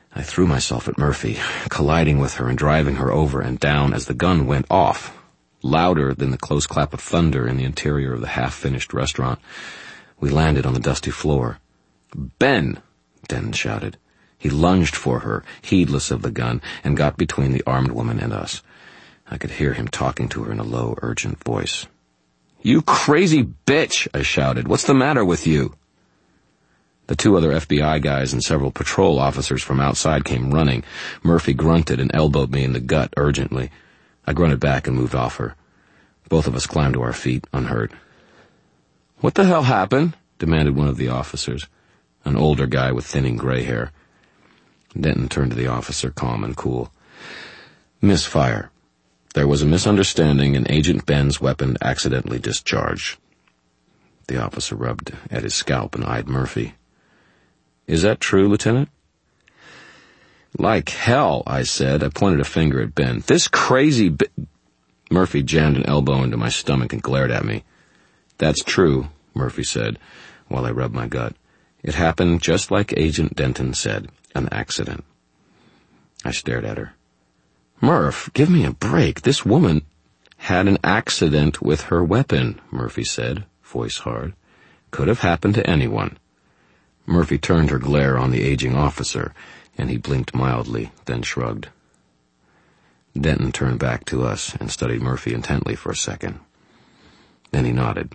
I threw myself at Murphy, colliding with her and driving her over and down as the gun went off, louder than the close clap of thunder in the interior of the half-finished restaurant. We landed on the dusty floor. "Ben!" Denton shouted. He lunged for her, heedless of the gun, and got between the armed woman and us. I could hear him talking to her in a low, urgent voice. "You crazy bitch!" I shouted. "What's the matter with you?" The two other F B I guys and several patrol officers from outside came running. Murphy grunted and elbowed me in the gut urgently. I grunted back and moved off her. Both of us climbed to our feet, unhurt. "What the hell happened?" demanded one of the officers, an older guy with thinning gray hair. Denton turned to the officer, calm and cool. "Misfire. There was a misunderstanding and Agent Ben's weapon accidentally discharged." The officer rubbed at his scalp and eyed Murphy. "Is that true, Lieutenant?" "Like hell," I said. I pointed a finger at Ben. "This crazy bi—" Murphy jammed an elbow into my stomach and glared at me. "That's true," Murphy said, while I rubbed my gut. "It happened just like Agent Denton said, an accident." I stared at her. "Murph, give me a break. This woman—" "Had an accident with her weapon," Murphy said, voice hard. "Could have happened to anyone." Murphy turned her glare on the aging officer, and he blinked mildly, then shrugged. Denton turned back to us and studied Murphy intently for a second. Then he nodded.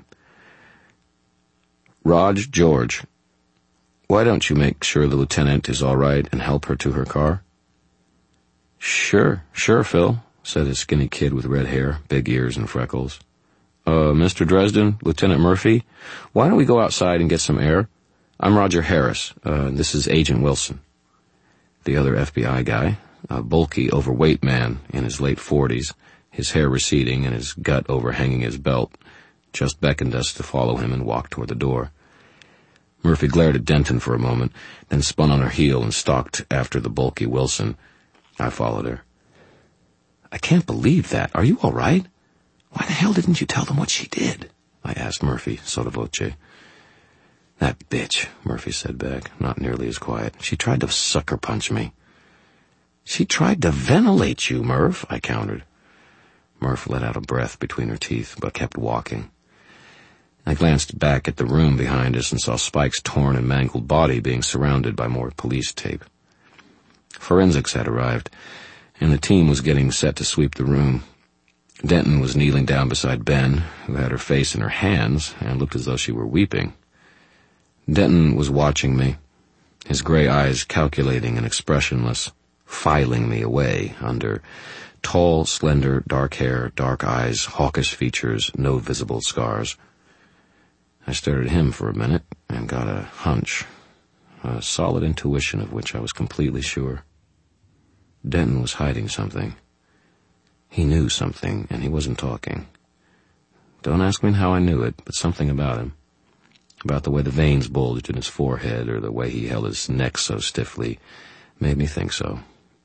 "Raj, George, why don't you make sure the lieutenant is all right and help her to her car?" Sure, sure, Phil, said a skinny kid with red hair, big ears, and freckles. Uh, Mister Dresden, Lieutenant Murphy, why don't we go outside and get some air? I'm Roger Harris. Uh, this is Agent Wilson." The other F B I guy, a bulky, overweight man in his late forties, his hair receding and his gut overhanging his belt, just beckoned us to follow him and walked toward the door. Murphy glared at Denton for a moment, then spun on her heel and stalked after the bulky Wilson. I followed her. "I can't believe that. Are you all right? Why the hell didn't you tell them what she did?" I asked Murphy, sotto voce. "That bitch," Murphy said back, not nearly as quiet. "She tried to sucker punch me." "She tried to ventilate you, Murph," I countered. Murph let out a breath between her teeth, but kept walking. I glanced back at the room behind us and saw Spike's torn and mangled body being surrounded by more police tape. Forensics had arrived, and the team was getting set to sweep the room. Denton was kneeling down beside Ben, who had her face in her hands and looked as though she were weeping. Denton was watching me, his gray eyes calculating and expressionless, filing me away under tall, slender, dark hair, dark eyes, hawkish features, no visible scars. I stared at him for a minute and got a hunch, a solid intuition of which I was completely sure. Denton was hiding something. He knew something, and he wasn't talking. Don't ask me how I knew it, but something about him. About the way the veins bulged in his forehead or the way he held his neck so stiffly made me think so.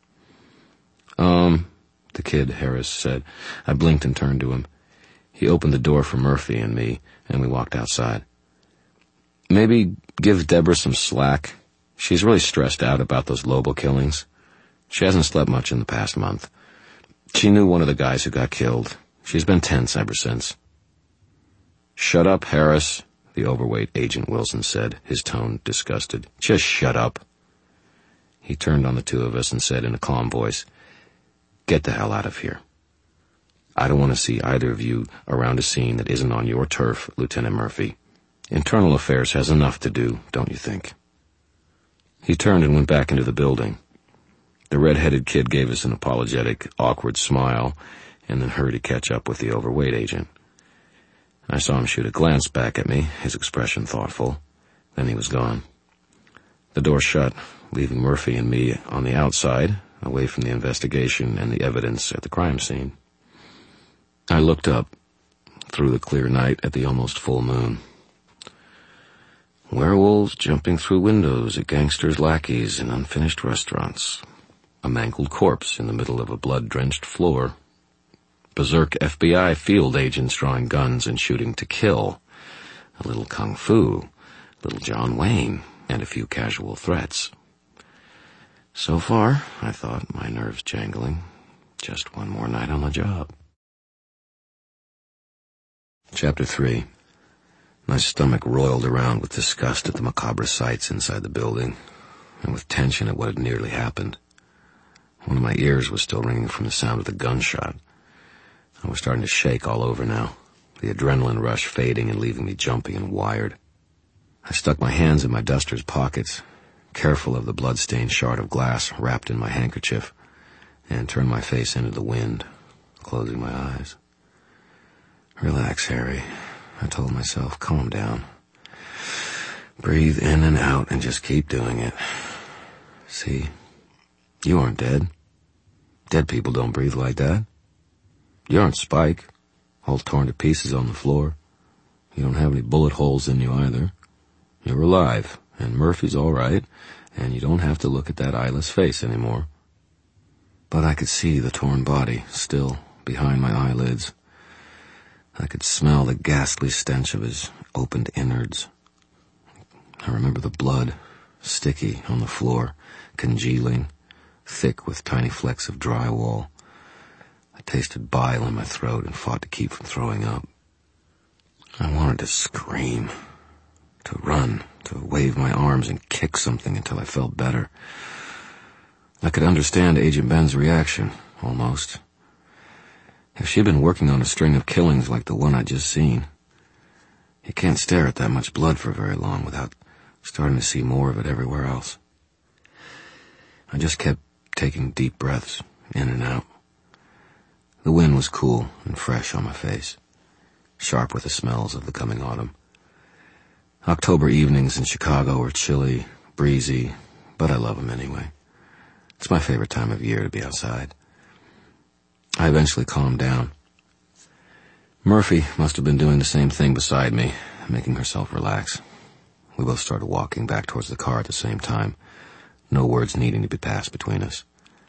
Um, the kid, Harris said. I blinked and turned to him. He opened the door for Murphy and me, and we walked outside. "Maybe give Deborah some slack. She's really stressed out about those Lobo killings. She hasn't slept much in the past month. She knew one of the guys who got killed. She's been tense ever since." "Shut up, Harris," the overweight Agent Wilson said, his tone disgusted. "Just shut up." He turned on the two of us and said in a calm voice, "Get the hell out of here. I don't want to see either of you around a scene that isn't on your turf, Lieutenant Murphy. Internal Affairs has enough to do, don't you think?" He turned and went back into the building. The red-headed kid gave us an apologetic, awkward smile, and then hurried to catch up with the overweight agent. I saw him shoot a glance back at me, his expression thoughtful. Then he was gone. The door shut, leaving Murphy and me on the outside, away from the investigation and the evidence at the crime scene. I looked up, through the clear night at the almost full moon. Werewolves jumping through windows at gangsters' lackeys in unfinished restaurants. A mangled corpse in the middle of a blood-drenched floor. Berserk F B I field agents drawing guns and shooting to kill. A little kung fu, little John Wayne, and a few casual threats. So far, I thought, my nerves jangling. Just one more night on the job. Chapter three. My stomach roiled around with disgust at the macabre sights inside the building, and with tension at what had nearly happened. One of my ears was still ringing from the sound of the gunshot. I was starting to shake all over now, the adrenaline rush fading and leaving me jumpy and wired. I stuck my hands in my duster's pockets, careful of the blood-stained shard of glass wrapped in my handkerchief, and turned my face into the wind, closing my eyes. Relax, Harry, I told myself. Calm down. Breathe in and out and just keep doing it. See, you aren't dead. Dead people don't breathe like that. You aren't Spike, all torn to pieces on the floor. You don't have any bullet holes in you either. You're alive, and Murphy's all right, and you don't have to look at that eyeless face anymore. But I could see the torn body still behind my eyelids. I could smell the ghastly stench of his opened innards. I remember the blood, sticky on the floor, congealing, thick with tiny flecks of drywall. I tasted bile in my throat and fought to keep from throwing up. I wanted to scream, to run, to wave my arms and kick something until I felt better. I could understand Agent Ben's reaction, almost. If she'd been working on a string of killings like the one I'd just seen, you can't stare at that much blood for very long without starting to see more of it everywhere else. I just kept taking deep breaths, in and out. The wind was cool and fresh on my face, sharp with the smells of the coming autumn. October evenings in Chicago are chilly, breezy, but I love them anyway. It's my favorite time of year to be outside. I eventually calmed down. Murphy must have been doing the same thing beside me, making herself relax. We both started walking back towards the car at the same time, no words needing to be passed between us.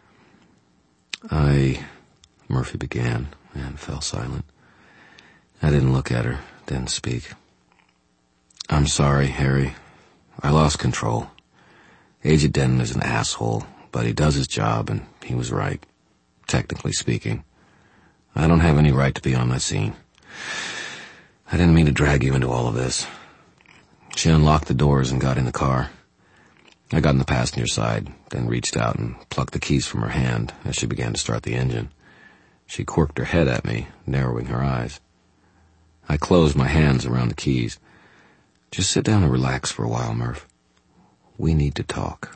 I... Murphy began and fell silent. I didn't look at her, didn't speak. I'm sorry, Harry. I lost control. Agent Denton is an asshole, but he does his job, and he was right, technically speaking. I don't have any right to be on that scene. I didn't mean to drag you into all of this. She unlocked the doors and got in the car. I got in the passenger side, then reached out and plucked the keys from her hand as she began to start the engine. She quirked her head at me, narrowing her eyes. I closed my hands around the keys. Just sit down and relax for a while, Murph. We need to talk.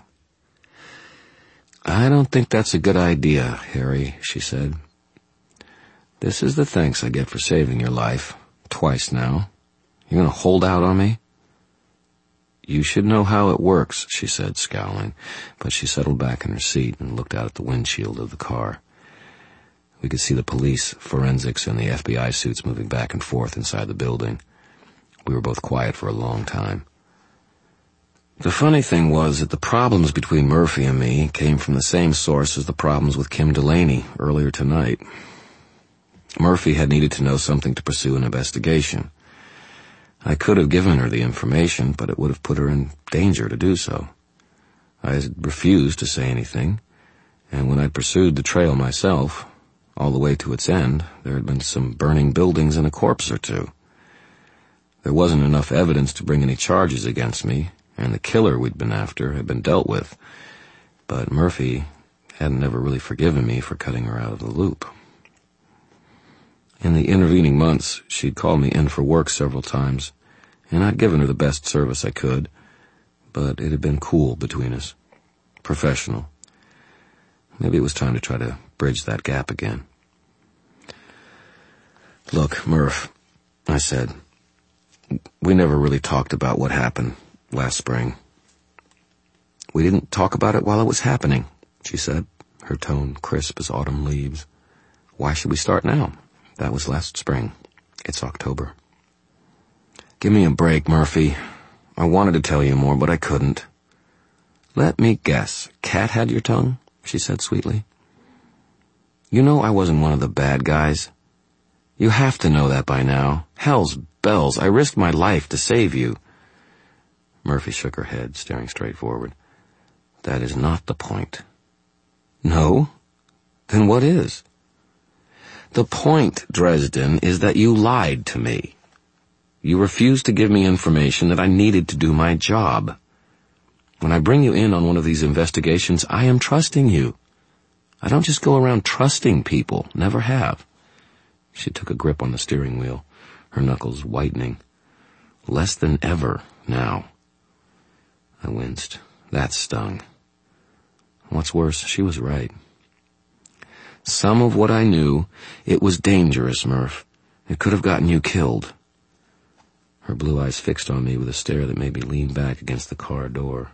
I don't think that's a good idea, Harry, she said. This is the thanks I get for saving your life, twice now. You're going to hold out on me? You should know how it works, she said, scowling, but she settled back in her seat and looked out at the windshield of the car. We could see the police, forensics, and the F B I suits moving back and forth inside the building. We were both quiet for a long time. The funny thing was that the problems between Murphy and me came from the same source as the problems with Kim Delaney earlier tonight. Murphy had needed to know something to pursue an investigation. I could have given her the information, but it would have put her in danger to do so. I had refused to say anything, and when I'd pursued the trail myself, all the way to its end, there had been some burning buildings and a corpse or two. There wasn't enough evidence to bring any charges against me, and the killer we'd been after had been dealt with, but Murphy hadn't ever really forgiven me for cutting her out of the loop. In the intervening months, she'd called me in for work several times, and I'd given her the best service I could, but it had been cool between us, professional. Maybe it was time to try to bridge that gap again. Look, Murph, I said, we never really talked about what happened last spring. We didn't talk about it while it was happening, she said, her tone crisp as autumn leaves. Why should we start now? That was last spring. It's October. Give me a break, Murphy. I wanted to tell you more, but I couldn't. Let me guess. Cat had your tongue? She said sweetly. You know I wasn't one of the bad guys. You have to know that by now. Hell's bells, I risked my life to save you. Murphy shook her head, staring straight forward. That is not the point. No? Then what is? The point, Dresden, is that you lied to me. You refused to give me information that I needed to do my job. When I bring you in on one of these investigations, I am trusting you. I don't just go around trusting people, never have. She took a grip on the steering wheel, her knuckles whitening. Less than ever now. I winced. That stung. What's worse, she was right. Some of what I knew, it was dangerous, Murph. It could have gotten you killed. Her blue eyes fixed on me with a stare that made me lean back against the car door.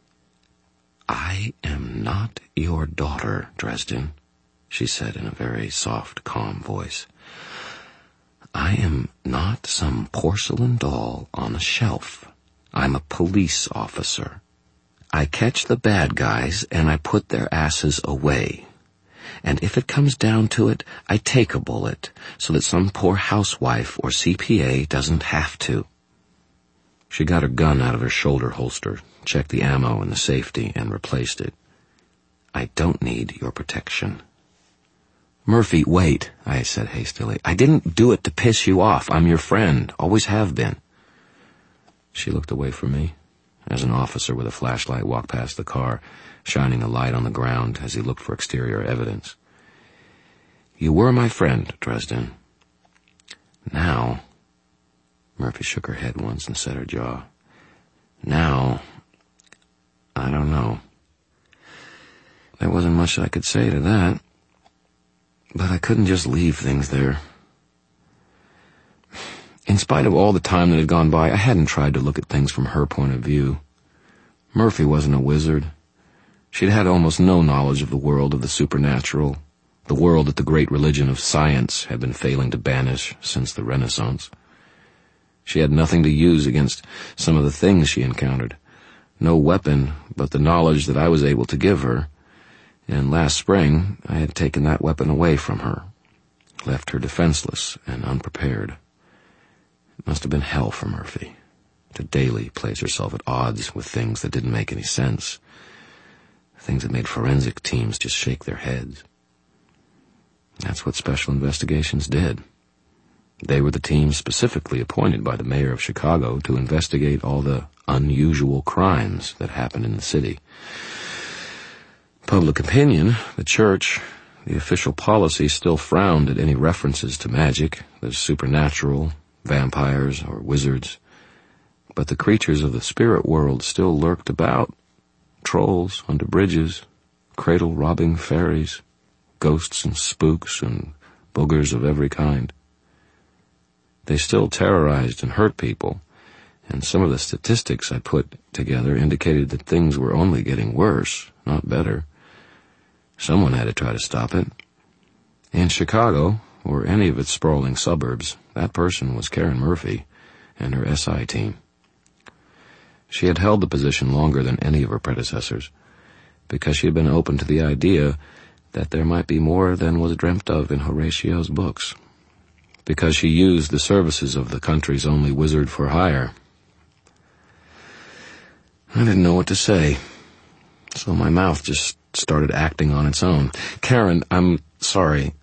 I am not your daughter, Dresden, she said in a very soft, calm voice. I am not some porcelain doll on a shelf. I'm a police officer. I catch the bad guys and I put their asses away. And if it comes down to it, I take a bullet so that some poor housewife or C P A doesn't have to. She got her gun out of her shoulder holster, checked the ammo and the safety, and replaced it. I don't need your protection. Murphy, wait, I said hastily. I didn't do it to piss you off. I'm your friend, always have been. She looked away from me, as an officer with a flashlight walked past the car, shining a light on the ground as he looked for exterior evidence. You were my friend, Dresden. Now, Murphy shook her head once and set her jaw. Now, I don't know. There wasn't much I could say to that, but I couldn't just leave things there. In spite of all the time that had gone by, I hadn't tried to look at things from her point of view. Murphy wasn't a wizard. She'd had almost no knowledge of the world of the supernatural, the world that the great religion of science had been failing to banish since the Renaissance. She had nothing to use against some of the things she encountered, no weapon but the knowledge that I was able to give her, and last spring I had taken that weapon away from her, left her defenseless and unprepared. It must have been hell for Murphy to daily place herself at odds with things that didn't make any sense, things that made forensic teams just shake their heads. That's what special investigations did. They were the team specifically appointed by the mayor of Chicago to investigate all the unusual crimes that happened in the city. Public opinion, the church, the official policy still frowned at any references to magic, the supernatural, vampires, or wizards. But the creatures of the spirit world still lurked about. Trolls under bridges, cradle-robbing fairies, ghosts and spooks and boogers of every kind. They still terrorized and hurt people, and some of the statistics I put together indicated that things were only getting worse, not better. Someone had to try to stop it. In Chicago, or any of its sprawling suburbs, that person was Karen Murphy and her S I team. She had held the position longer than any of her predecessors, because she had been open to the idea that there might be more than was dreamt of in Horatio's books, because she used the services of the country's only wizard for hire. I didn't know what to say, so my mouth just started acting on its own. Karen, I'm sorry.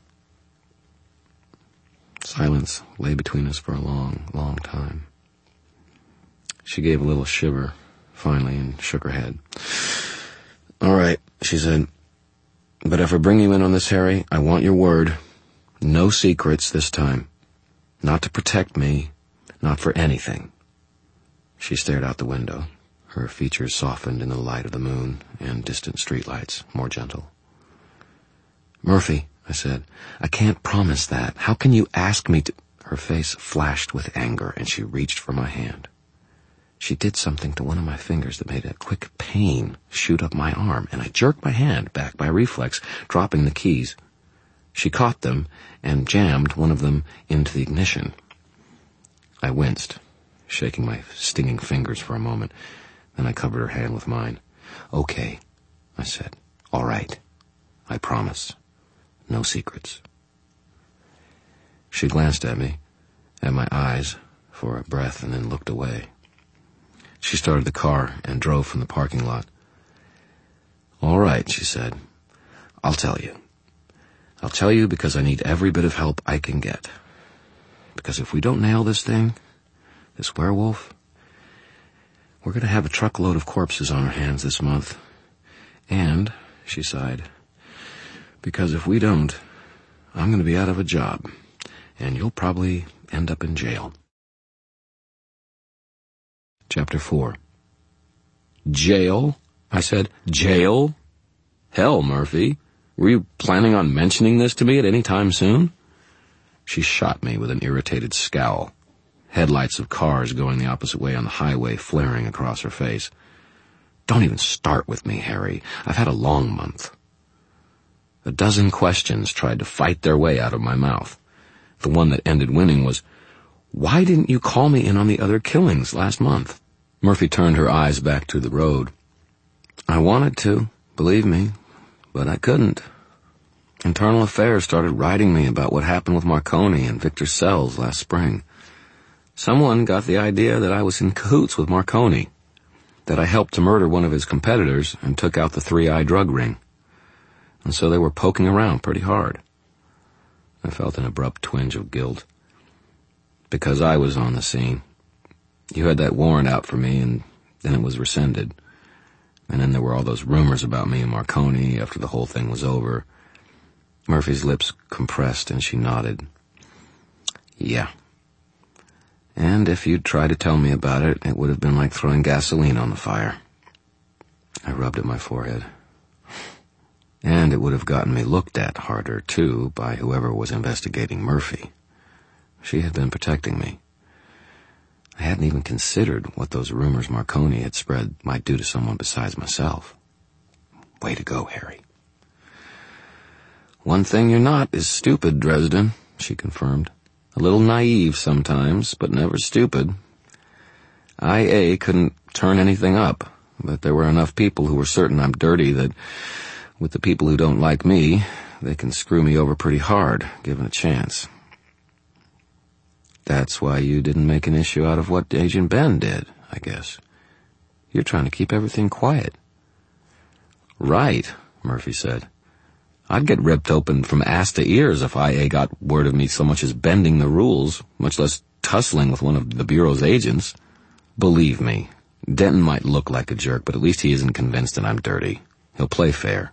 Silence lay between us for a long, long time. She gave a little shiver, finally, and shook her head. All right, she said. But if I bring you in on this, Harry, I want your word. No secrets this time. Not to protect me, not for anything. She stared out the window. Her features softened in the light of the moon and distant streetlights, more gentle. Murphy, I said, I can't promise that. How can you ask me to... Her face flashed with anger, and she reached for my hand. She did something to one of my fingers that made a quick pain shoot up my arm, and I jerked my hand back by reflex, dropping the keys. She caught them and jammed one of them into the ignition. I winced, shaking my stinging fingers for a moment. Then I covered her hand with mine. Okay, I said. All right. I promise. No secrets. She glanced at me, at my eyes, for a breath, and then looked away. She started the car and drove from the parking lot. "All right," she said. "I'll tell you. I'll tell you because I need every bit of help I can get. Because if we don't nail this thing, this werewolf, we're going to have a truckload of corpses on our hands this month. And," she sighed, "because if we don't, I'm going to be out of a job, and you'll probably end up in jail." Chapter four. "Jail?" I said. "Jail? Hell, Murphy. Were you planning on mentioning this to me at any time soon?" She shot me with an irritated scowl, headlights of cars going the opposite way on the highway flaring across her face. "Don't even start with me, Harry. I've had a long month." A dozen questions tried to fight their way out of my mouth. The one that ended winning was, "Why didn't you call me in on the other killings last month?" Murphy turned her eyes back to the road. "I wanted to, believe me, but I couldn't. Internal Affairs started writing me about what happened with Marconi and Victor Sells last spring. Someone got the idea that I was in cahoots with Marconi, that I helped to murder one of his competitors and took out the three-eye drug ring. And so they were poking around pretty hard." I felt an abrupt twinge of guilt. "Because I was on the scene. You had that warrant out for me, and then it was rescinded. And then there were all those rumors about me and Marconi after the whole thing was over." Murphy's lips compressed and she nodded. "Yeah. And if you'd tried to tell me about it, it would have been like throwing gasoline on the fire." I rubbed at my forehead. "And it would have gotten me looked at harder, too, by whoever was investigating Murphy. She had been protecting me. I hadn't even considered what those rumors Marconi had spread might do to someone besides myself. Way to go, Harry." "One thing you're not is stupid, Dresden," she confirmed. "A little naive sometimes, but never stupid. I A couldn't turn anything up, but there were enough people who were certain I'm dirty that, with the people who don't like me, they can screw me over pretty hard, given a chance." "That's why you didn't make an issue out of what Agent Ben did, I guess. You're trying to keep everything quiet." "Right," Murphy said. "I'd get ripped open from ass to ears if I A got word of me so much as bending the rules, much less tussling with one of the Bureau's agents. Believe me, Denton might look like a jerk, but at least he isn't convinced that I'm dirty. He'll play fair.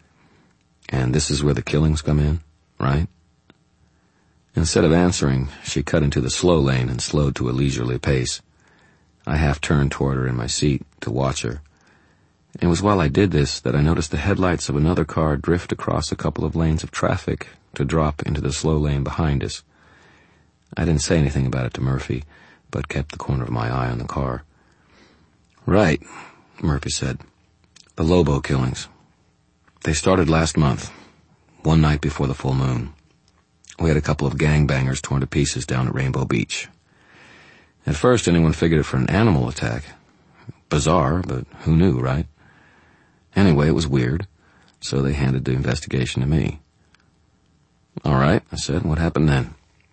And this is where the killings come in, right?" Instead of answering, she cut into the slow lane and slowed to a leisurely pace. I half turned toward her in my seat to watch her. It was while I did this that I noticed the headlights of another car drift across a couple of lanes of traffic to drop into the slow lane behind us. I didn't say anything about it to Murphy, but kept the corner of my eye on the car. "Right," Murphy said. "The Lobo killings. They started last month, one night before the full moon. We had a couple of gangbangers torn to pieces down at Rainbow Beach. At first, anyone figured it for an animal attack. Bizarre, but who knew, right? Anyway, it was weird, so they handed the investigation to me." "All right," I said. "What happened then?"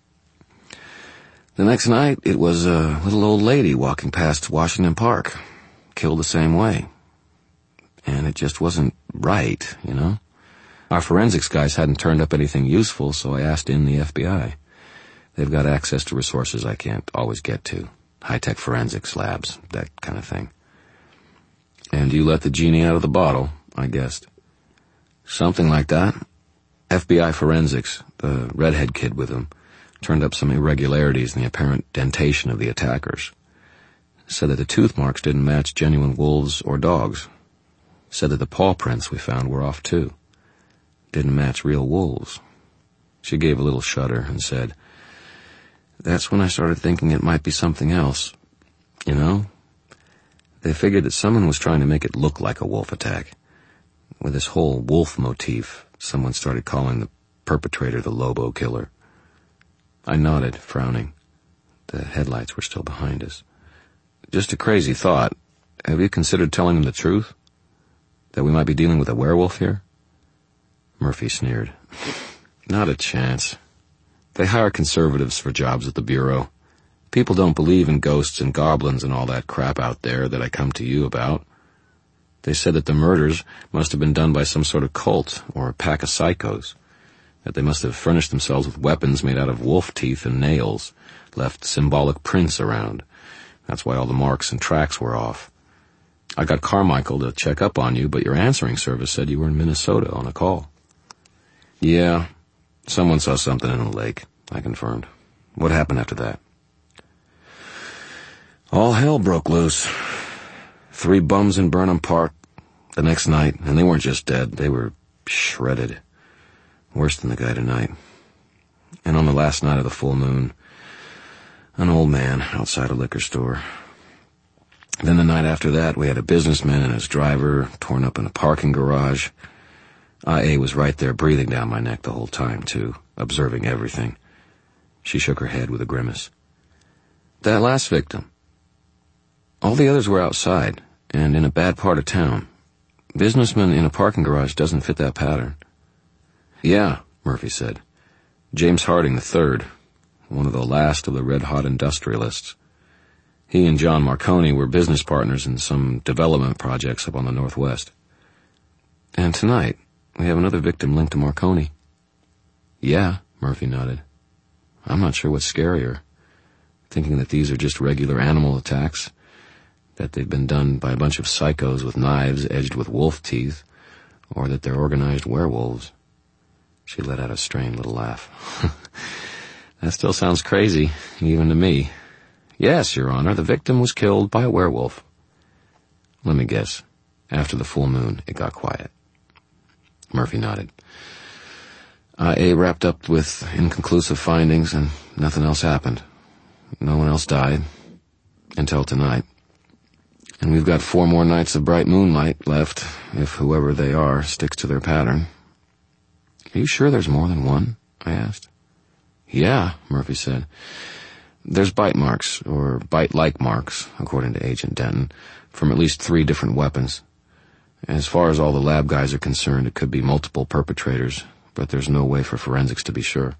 "The next night, it was a little old lady walking past Washington Park, killed the same way. And it just wasn't right, you know? Our forensics guys hadn't turned up anything useful, so I asked in the F B I. They've got access to resources I can't always get to. High-tech forensics labs, that kind of thing." "And you let the genie out of the bottle," I guessed. "Something like that. F B I forensics, the redhead kid with them, turned up some irregularities in the apparent dentation of the attackers. Said that the tooth marks didn't match genuine wolves or dogs. Said that the paw prints we found were off too. Didn't match real wolves." She gave a little shudder and said, "That's when I started thinking it might be something else. You know? They figured that someone was trying to make it look like a wolf attack. With this whole wolf motif, someone started calling the perpetrator the Lobo killer." I nodded, frowning. The headlights were still behind us. "Just a crazy thought. Have you considered telling them the truth? That we might be dealing with a werewolf here?" Murphy sneered. "Not a chance. They hire conservatives for jobs at the Bureau. People don't believe in ghosts and goblins and all that crap out there that I come to you about. They said that the murders must have been done by some sort of cult or a pack of psychos, that they must have furnished themselves with weapons made out of wolf teeth and nails, left symbolic prints around. That's why all the marks and tracks were off. I got Carmichael to check up on you, but your answering service said you were in Minnesota on a call. Yeah, someone saw something in the lake, I confirmed. What happened after that? All hell broke loose. Three bums in Burnham Park the next night, and they weren't just dead, they were shredded. Worse than the guy tonight. And on the last night of the full moon, an old man outside a liquor store. Then the night after that, we had a businessman and his driver torn up in a parking garage. I A was right there breathing down my neck the whole time, too, observing everything. She shook her head with a grimace. That last victim. All the others were outside, and in a bad part of town. Businessman in a parking garage doesn't fit that pattern. Yeah, Murphy said. James Harding the third, one of the last of the red-hot industrialists. He and John Marconi were business partners in some development projects up on the Northwest. And tonight, we have another victim linked to Marconi. Yeah, Murphy nodded. I'm not sure what's scarier, thinking that these are just regular animal attacks, that they've been done by a bunch of psychos with knives edged with wolf teeth, or that they're organized werewolves. She let out a strained little laugh. That still sounds crazy, even to me. Yes, Your Honor, the victim was killed by a werewolf. Let me guess. After the full moon, it got quiet. Murphy nodded. I A wrapped up with inconclusive findings, and nothing else happened. No one else died. Until tonight. And we've got four more nights of bright moonlight left, if whoever they are sticks to their pattern. Are you sure there's more than one? I asked. Yeah, Murphy said. There's bite marks, or bite-like marks, according to Agent Denton, from at least three different weapons. As far as all the lab guys are concerned, it could be multiple perpetrators, but there's no way for forensics to be sure.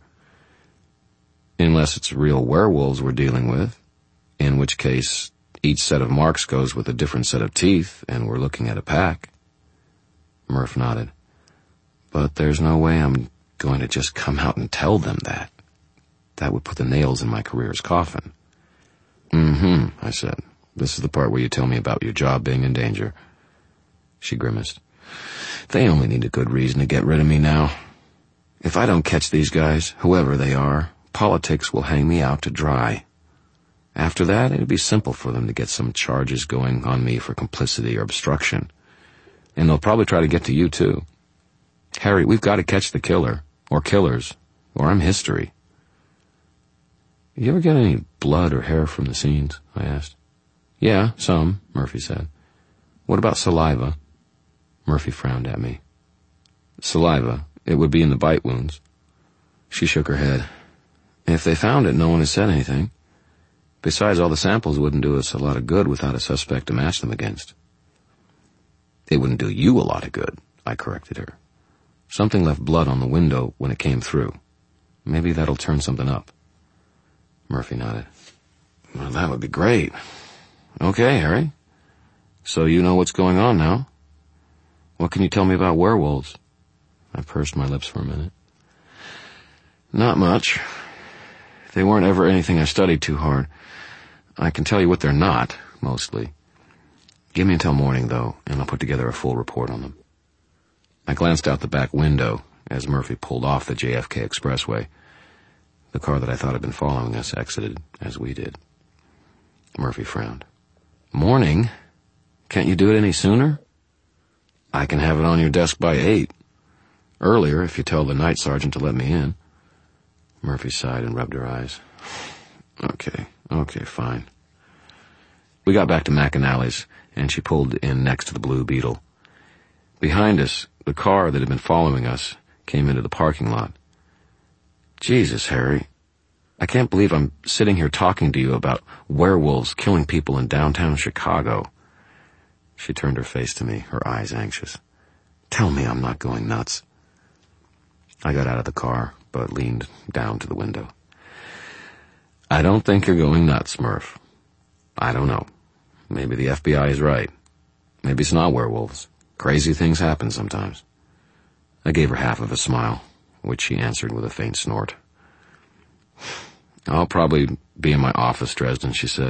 Unless it's real werewolves we're dealing with, in which case each set of marks goes with a different set of teeth, and we're looking at a pack. Murph nodded. But there's no way I'm going to just come out and tell them that. That would put the nails in my career's coffin. Mm-hmm, I said. This is the part where you tell me about your job being in danger. She grimaced. They only need a good reason to get rid of me now. If I don't catch these guys, whoever they are, politics will hang me out to dry. After that, it'll be simple for them to get some charges going on me for complicity or obstruction. And they'll probably try to get to you, too. Harry, we've got to catch the killer, or killers, or I'm history. You ever get any blood or hair from the scenes? I asked. Yeah, some, Murphy said. What about saliva? Murphy frowned at me. Saliva, it would be in the bite wounds. She shook her head. If they found it, no one has said anything. Besides, all the samples wouldn't do us a lot of good without a suspect to match them against. It wouldn't do you a lot of good, I corrected her. Something left blood on the window when it came through. Maybe that'll turn something up. Murphy nodded. Well, that would be great. Okay, Harry. So you know what's going on now? What can you tell me about werewolves? I pursed my lips for a minute. Not much. They weren't ever anything I studied too hard. I can tell you what they're not, mostly. Give me until morning, though, and I'll put together a full report on them. I glanced out the back window as Murphy pulled off the J F K Expressway. The car that I thought had been following us exited as we did. Murphy frowned. Morning? Can't you do it any sooner? I can have it on your desk by eight. Earlier, if you tell the night sergeant to let me in. Murphy sighed and rubbed her eyes. Okay, okay, fine. We got back to McAnally's, and she pulled in next to the Blue Beetle. Behind us, the car that had been following us came into the parking lot. Jesus, Harry, I can't believe I'm sitting here talking to you about werewolves killing people in downtown Chicago. She turned her face to me, her eyes anxious. Tell me I'm not going nuts. I got out of the car, but leaned down to the window. I don't think you're going nuts, Murph. I don't know. Maybe the F B I is right. Maybe it's not werewolves. Crazy things happen sometimes. I gave her half of a smile, which she answered with a faint snort. I'll probably be in my office, Dresden, she said.